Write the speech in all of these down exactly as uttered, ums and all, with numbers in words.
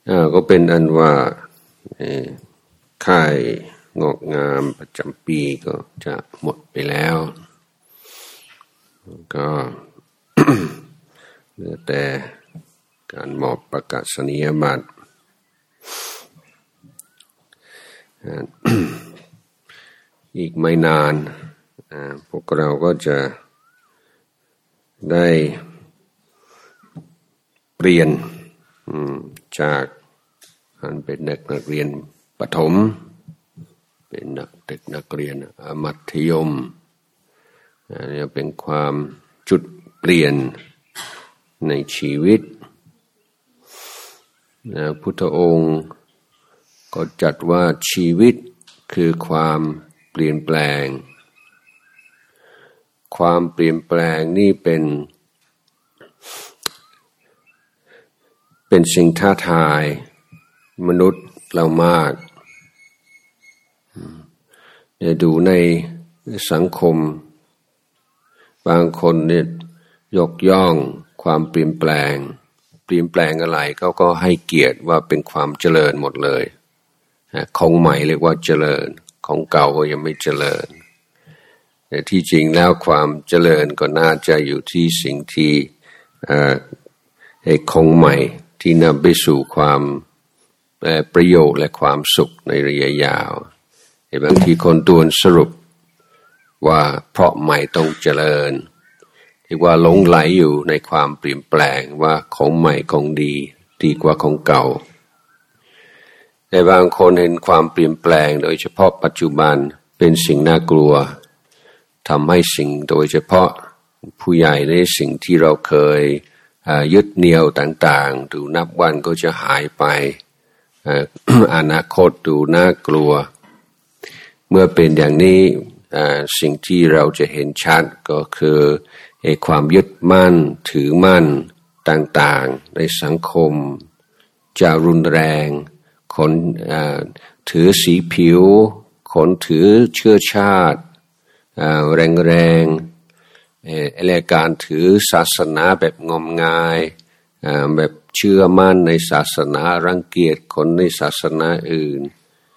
ก็เป็นอันว่าค่ายงอกงามประจำปีก็จะหมดไปแล้วก็ เหลือแต่การมอบประกาศนียบัตร อีกไม่นานพวกเราก็จะได้เปลี่ยนจากการเป็นเด็กนักเรียนประถมเป็นนักเด็กนักเรียนมัธยมนี่เป็นความจุดเปลี่ยนในชีวิตนะพุทธองค์ก็จัดว่าชีวิตคือความเปลี่ยนแปลงความเปลี่ยนแปลงนี่เป็นเป็นสิ่งท้าทายมนุษย์เรามากเนี่ยดูในสังคมบางคนเนี่ยยกย่องความเปลี่ยนแปลงเปลี่ยนแปลงอะไรเขาก็ให้เกียรติว่าเป็นความเจริญหมดเลยของใหม่เรียกว่าเจริญของเก่าก็ยังไม่เจริญแต่ที่จริงแล้วความเจริญก็น่าจะอยู่ที่สิ่งที่ไอ้ของใหม่ที่นำไปสู่ความประโยชน์และความสุขในระยะยาวบางทีคนตัวนสรุปว่าเพราะใหม่ต้องเจริญเรียกว่าหลงไหลอยู่ในความเปลี่ยนแปลงว่าของใหม่ของดีดีกว่าของเก่าแต่บางคนเห็นความเปลี่ยนแปลงโดยเฉพาะปัจจุบันเป็นสิ่งน่ากลัวทำให้สิ่งโดยเฉพาะผู้ใหญ่ในสิ่งที่เราเคยยึดเหนี่ยวต่างๆดูนับวันก็จะหายไป อนาคตดูน่ากลัวเมื่อเป็นอย่างนี้สิ่งที่เราจะเห็นชัดก็คือความยึดมั่นถือมั่นต่างๆในสังคมจะรุนแรงคนถือสีผิวคนถือเชื้อชาติแรงๆอะไรการถือศาสนาแบบงมงายแบบเชื่อมั่นในศาสนารังเกียจคนในศาสนาอื่น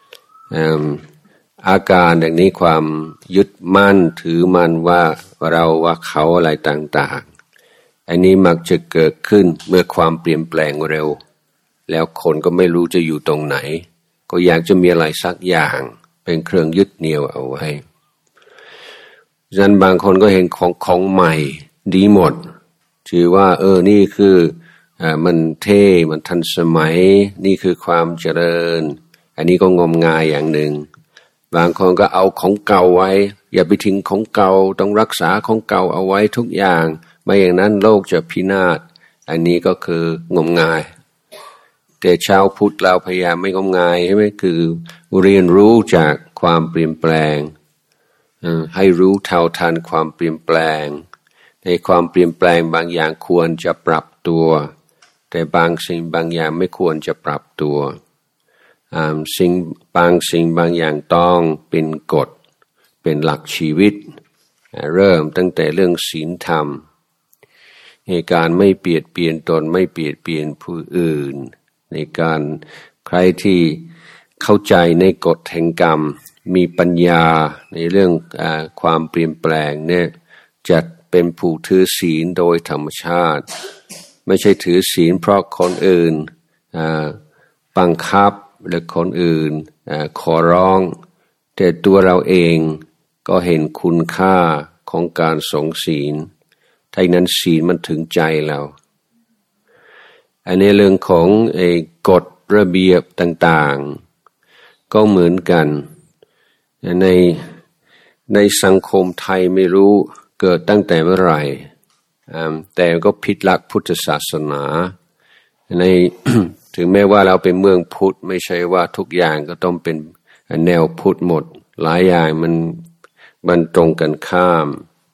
อาการอย่างนี้ความยึดมั่นถือมั่นว่าเราว่าเขาอะไรต่างๆอันนี้มักจะเกิดขึ้นเมื่อความเปลี่ยนแปลงเร็วแล้วคนก็ไม่รู้จะอยู่ตรงไหนก็อยากจะมีอะไรสักอย่างเป็นเครื่องยึดเหนี่ยวเอาไว้ฉะนั้นบางคนก็เห็นของของใหม่ดีหมดถือว่าเออนี่คืออ่ามันเท่มันทันสมัยนี่คือความเจริญอันนี้ก็งมงายอย่างหนึ่งบางคนก็เอาของเก่าไว้อย่าไปทิ้งของเก่าต้องรักษาของเก่าเอาไว้ทุกอย่างไม่อย่างนั้นโลกจะพินาศอันนี้ก็คืองมงายแต่ชาวพุทธเราพยายามไม่งมงายใช่ไหมคือเรียนรู้จากความเปลี่ยนแปลงให้รู้เท่าทันความเปลี่ยนแปลงในความเปลี่ยนแปลงบางอย่างควรจะปรับตัวแต่บางสิ่งบางอย่างไม่ควรจะปรับตัวสิ่งบางสิ่งบางอย่างต้องเป็นกฎเป็นหลักชีวิตเริ่มตั้งแต่เรื่องศีลธรรมในการไม่เบียดเบียนตนไม่เบียดเบียนผู้อื่นในการใครที่เข้าใจในกฎแห่งกรรมมีปัญญาในเรื่องอความเปลี่ยนแปลงเนี่ยจะเป็นผู้ถือศีลโดยธรรมชาติไม่ใช่ถือศีลเพราะคนอื่นบังคับหรือคนอื่นขอร้องแต่ตัวเราเองก็เห็นคุณค่าของการทรงศีลถ้านั้นศีลมันถึงใจเราอันนี้เรื่องของไอ้กฎระเบียบต่างๆก็เหมือนกันในในสังคมไทยไม่รู้เกิดตั้งแต่เมื่อไหร่แต่ก็ผิดหลักพุทธศาสนาใน ถึงแม้ว่าเราเป็นเมืองพุทธไม่ใช่ว่าทุกอย่างก็ต้องเป็นแนวพุทธหมดหลายอย่างมันมันตรงกันข้าม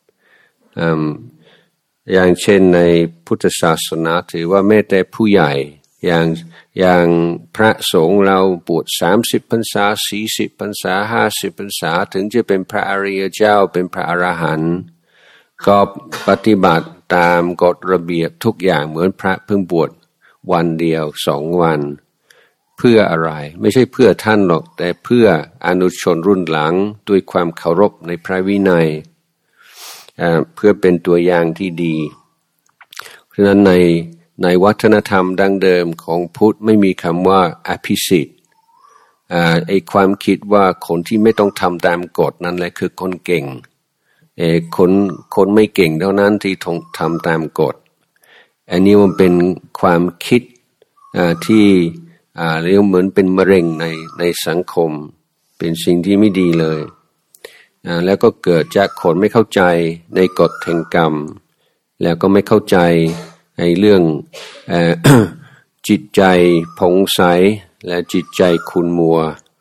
อย่างเช่นในพุทธศาสนาถือว่าแม้แต่ผู้ใหญ่อย่างอย่างพระสงฆ์เราบวชสามสิบพรรษาสี่สิบพรรษาห้าสิบพรรษาถึงจะเป็นพระอริยเจ้าเป็นพระอรหันต์ก็ปฏิบัติตามกฎระเบียบทุกอย่างเหมือนพระเพิ่งบวชวันเดียวสองวันเพื่ออะไรไม่ใช่เพื่อท่านหรอกแต่เพื่ออนุชนรุ่นหลังด้วยความเคารพในพระวินัยเพื่อเป็นตัวอย่างที่ดีเพราะฉะนั้นในในวัฒนธรรมดั้งเดิมของพุทธไม่มีคำว่าอภิสิทธิ์ไอความคิดว่าคนที่ไม่ต้องทำตามกฎนั่นแหละคือคนเก่งไอคนคนไม่เก่งเท่านั้นที่ต้องทำตามกฎอันนี้มันเป็นความคิดที่เรียกเหมือนเป็นมะเร็งในในสังคมเป็นสิ่งที่ไม่ดีเลยแล้วก็เกิดจากคนไม่เข้าใจในกฎแห่งกรรมแล้วก็ไม่เข้าใจในเรื่อง จิตใจผ่องใสและจิตใจขุ่นมัว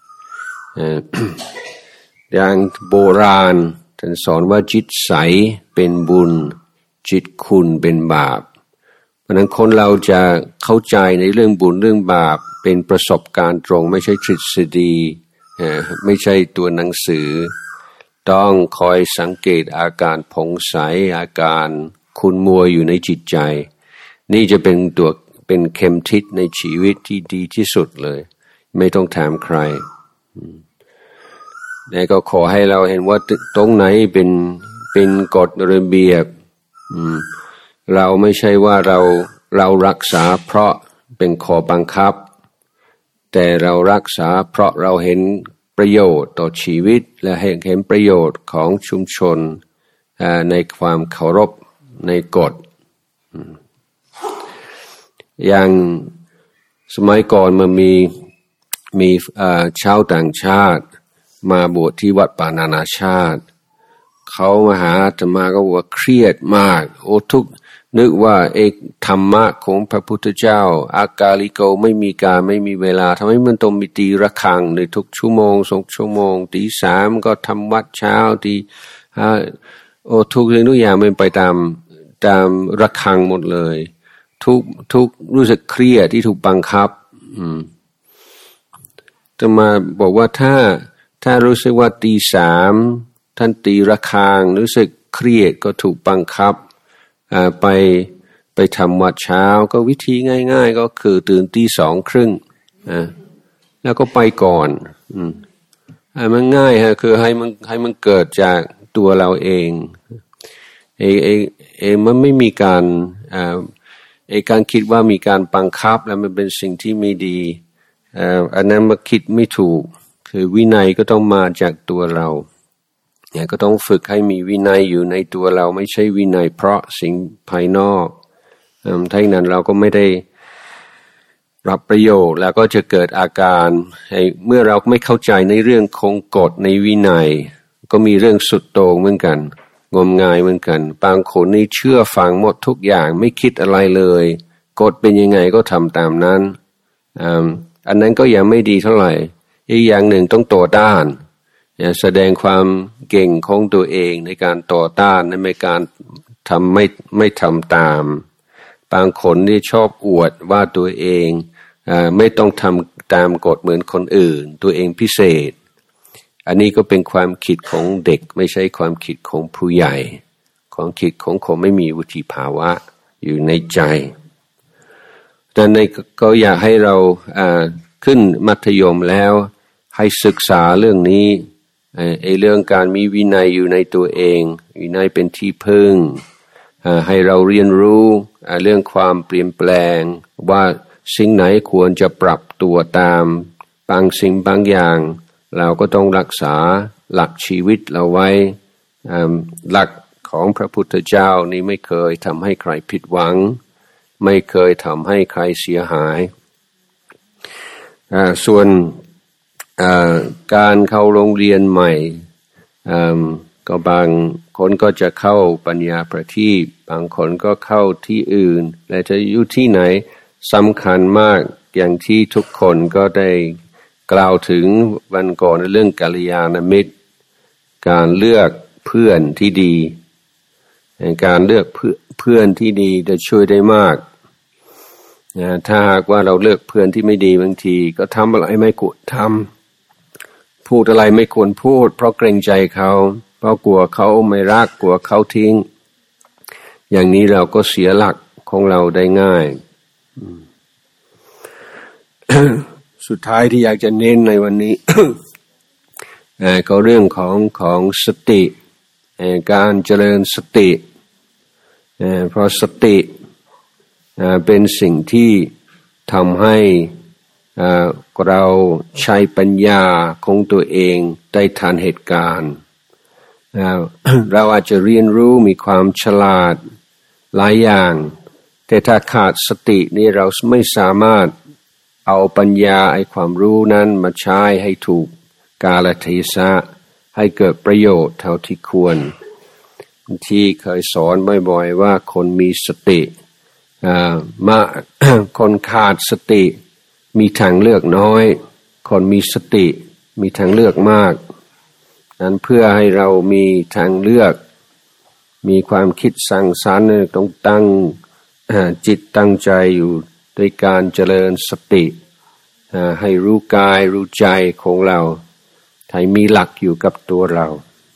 อย่างโบราณท่านสอนว่าจิตใสเป็นบุญจิตขุ่นเป็นบาปเพราะนั้นคนเราจะเข้าใจในเรื่องบุญเรื่องบาปเป็นประสบการณ์ตรงไม่ใช่ทฤษฎีไม่ใช่ตัวหนังสือต้องคอยสังเกตอาการผ่องใสอาการขุ่นมัวอยู่ในจิตใจนี่จะเป็นตัวเป็นเข็มทิศในชีวิตที่ดีที่สุดเลยไม่ต้องถามใครแต่ก็ขอให้เราเห็นว่าตรงไหนเป็นเป็นกฎระเบียบเราไม่ใช่ว่าเราเรารักษาเพราะเป็นข้อบังคับแต่เรารักษาเพราะเราเห็นประโยชน์ต่อชีวิตและเห็นเห็นประโยชน์ของชุมชนในความเคารพในกฎอย่างสมัยก่อนมันมีมีชาวต่างชาติมาบวชที่วัดป่านานาชาติเขามาหาอาตมาก็ว่าเครียดมากโอ้ทุกนึกว่าเอกธรรมะของพระพุทธเจ้าอากาลิโกไม่มีการไม่มีเวลาทำไมมันต้องมีตีระฆังในทุกชั่วโมงสองชั่วโมงตีสามก็ทำวัดเช้าตีห้าโอ้ทุกเรื่องทุกอย่างมันไปตามตามระฆังหมดเลยทุกทุกรู้สึกเครียดที่ถูกบังคับอืมจะมาบอกว่าถ้าถ้ารู้สึกว่าตีสามท่านตีระฆังรู้สึกเครียดก็ถูกบังคับอ่าไปไปทำวัดเช้าก็วิธีง่ายๆก็คือตื่นตีสองครึ่งอ่าแล้วก็ไปก่อนอืมอ่ามันง่ายฮะคือให้มันให้มันเกิดจากตัวเราเองเอเอเอมันไม่มีการอ่าไอ้การคิดว่ามีการบังคับแล้วมันเป็นสิ่งที่ไม่ดีเอ่ออันนั้นมาคิดไม่ถูกคือวินัยก็ต้องมาจากตัวเราเนี่ยก็ต้องฝึกให้มีวินัยอยู่ในตัวเราไม่ใช่วินัยเพราะสิ่งภายนอกเอ่อถ้าอย่างนั้นเราก็ไม่ได้รับประโยชน์แล้วก็จะเกิดอาการให้เมื่อเราไม่เข้าใจในเรื่องของกฎในวินัยก็มีเรื่องสุดโต่งเหมือนกันงมงายเหมือนกันบางคนนี่เชื่อฟังหมดทุกอย่างไม่คิดอะไรเลยกฎเป็นยังไงก็ทำตามนั้นอ่าอันนั้นก็ยังไม่ดีเท่าไหร่อีกอย่างหนึ่งต้องต่อต้านแสดงความเก่งของตัวเองในการต่อต้านในการทำไม่ไม่ทำตามบางคนนี่ชอบอวดว่าตัวเองอ่าไม่ต้องทำตามกฎเหมือนคนอื่นตัวเองพิเศษอันนี้ก็เป็นความคิดของเด็กไม่ใช่ความคิดของผู้ใหญ่ความคิดของคนไม่มีวุฒิภาวะอยู่ในใจแต่ในก็อยากให้เราอ่าขึ้นมัธยมแล้วให้ศึกษาเรื่องนี้ไอ้เรื่องการมีวินัยอยู่ในตัวเองวินัยเป็นที่พึ่งให้เราเรียนรู้เรื่องความเปลี่ยนแปลงว่าสิ่งไหนควรจะปรับตัวตามบางสิ่งบางอย่างเราก็ต้องรักษาหลักชีวิตเราไว้หลักของพระพุทธเจ้านี่ไม่เคยทำให้ใครผิดหวังไม่เคยทำให้ใครเสียหายส่วนการเข้าโรงเรียนใหม่ก็บางคนก็จะเข้าปัญญาประทีปบางคนก็เข้าที่อื่นและจะอยู่ที่ไหนสำคัญมากอย่างที่ทุกคนก็ได้กล่าวถึงวันก่อนในเรื่องกัลยาณมิตรการเลือกเพื่อนที่ดีการเลือกเพื่อนที่ดีจะช่วยได้มากถ้าหากว่าเราเลือกเพื่อนที่ไม่ดีบางทีก็ทำอะไรไม่ควรทำพูดอะไรไม่ควรพูดเพราะเกรงใจเขาเพราะกลัวเขาไม่รักกลัวเขาทิ้งอย่างนี้เราก็เสียหลักของเราได้ง่ายสุดท้ายที่อยากจะเน้นในวันนี้ ก็เรื่องของของสติการเจริญสติเพราะสติเป็นสิ่งที่ทำให้เราใช้ปัญญาของตัวเองได้ทันเหตุการณ์เราอาจจะเรียนรู้มีความฉลาดหลายอย่างแต่ถ้าขาดสตินี่เราไม่สามารถเอาปัญญาไอ้ความรู้นั้นมาใช้ให้ถูกกาลเทศะให้เกิดประโยชน์เท่าที่ควรที่เคยสอนบ่อยๆว่าคนมีสติมาคนขาดสติมีทางเลือกน้อยคนมีสติมีทางเลือกมากนั้นเพื่อให้เรามีทางเลือกมีความคิดสร้างสรรค์ต้องตั้งจิตตั้งใจอยู่ด้วยการเจริญสติให้รู้กายรู้ใจของเราให้มีหลักอยู่กับตัวเรา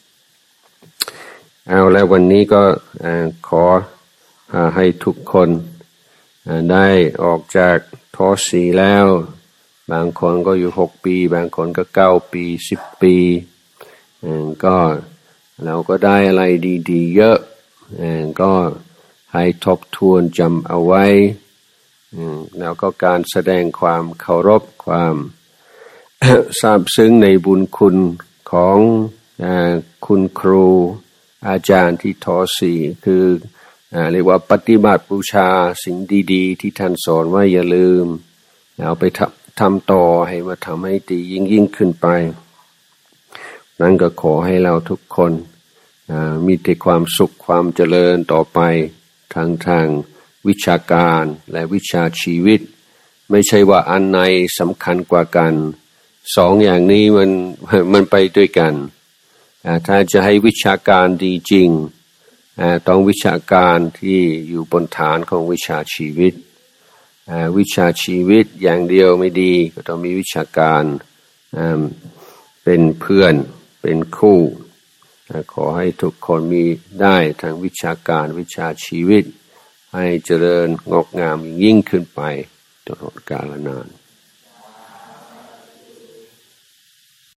เอาแล้ววันนี้ก็ขอให้ทุกคนได้ออกจากทอสีแล้วบางคนก็อยู่หกปีบางคนก็เก้าปีสิบปีก็เราก็ได้อะไรดีๆเยอะก็ให้ทบทวนจำเอาไว้แล้วก็การแสดงความเคารพความซาบซึ้งในบุญคุณของคุณครูอาจารย์ที่ทอสีคือเรียกว่าปฏิบัติบูชาสิ่งดีๆที่ท่านสอนว่าอย่าลืมเอาไปทำต่อให้มาทำให้ดียิ่งยิ่งขึ้นไปนั่นก็ขอให้เราทุกคนมีแต่ความสุขความเจริญต่อไปทางทางวิชาการและวิชาชีวิตไม่ใช่ว่าอันไหนสำคัญกว่ากันสองอย่างนี้มันมันไปด้วยกันถ้าจะให้วิชาการดีจริงต้องวิชาการที่อยู่บนฐานของวิชาชีวิตวิชาชีวิตอย่างเดียวไม่ดีก็ต้องมีวิชาการเป็นเพื่อนเป็นคู่ขอให้ทุกคนมีได้ทั้งวิชาการวิชาชีวิตให้เจริญงอกงามยิ่งขึ้นไปตลอดกาลนาน